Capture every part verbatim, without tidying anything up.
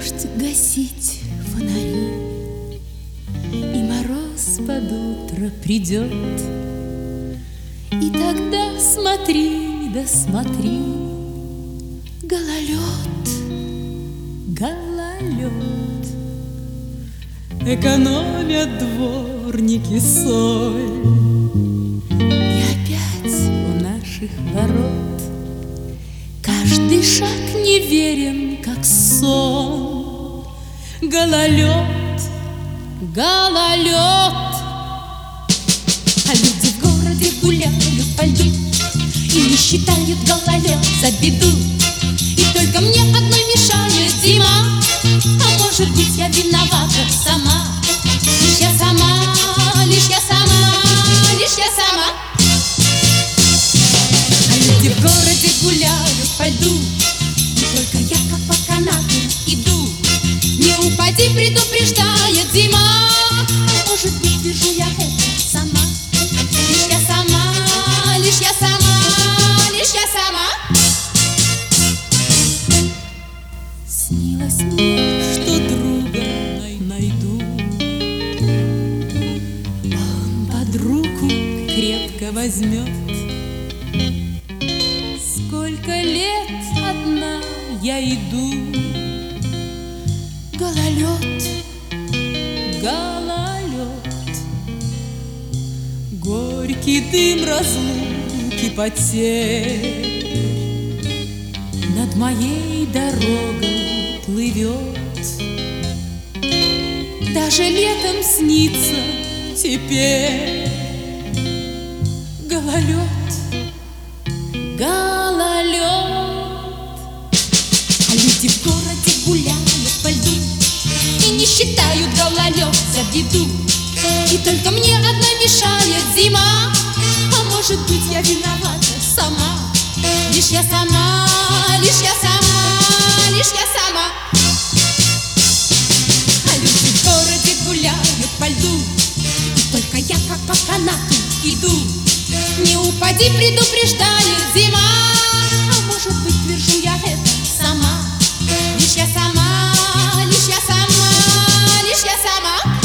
дождь гасить фонари, и мороз под утро придет, и тогда смотри, да смотри, гололед, гололед. Экономят дворники соль, и опять у наших ворот каждый шаг неверен, как сон. Гололед, гололед. А люди в городе гуляют по льду и не считают гололед за беду. И только мне одной мешает зима, а может быть, я виновата сама. Лишь я сама, лишь я сама, лишь я сама. А люди в городе гуляют по льду, и только я как по канату иду. Не упади, предупреждает зима, а может быть, вижу я это сама. Лишь я сама, лишь я сама, лишь я сама. Снилось мне, что друга найду, он под руку крепко возьмет. Сколько лет одна я иду, гололед, гололед. Горький дым разлуки, потерь над моей дорогой плывет. Даже летом снится теперь гололед, гололед. А люди в городе гуляют по льду и не считают гололед за беду. И только мне одной мешает зима, а может быть, я виновата сама. Лишь я сама, лишь я сама, лишь я сама. А люди в городе гуляют по льду, и только я как по канату иду. Не упади, предупреждает зима, а может быть, твержу я это сама. Лишь я сама, лишь я сама, лишь я сама.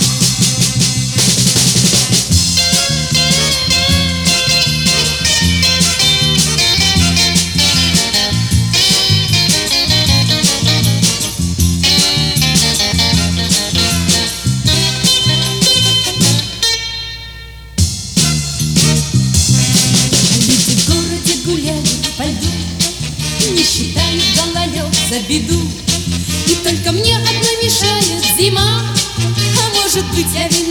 Не считают гололед за беду, и только мне одной мешает зима, а может быть, я виновата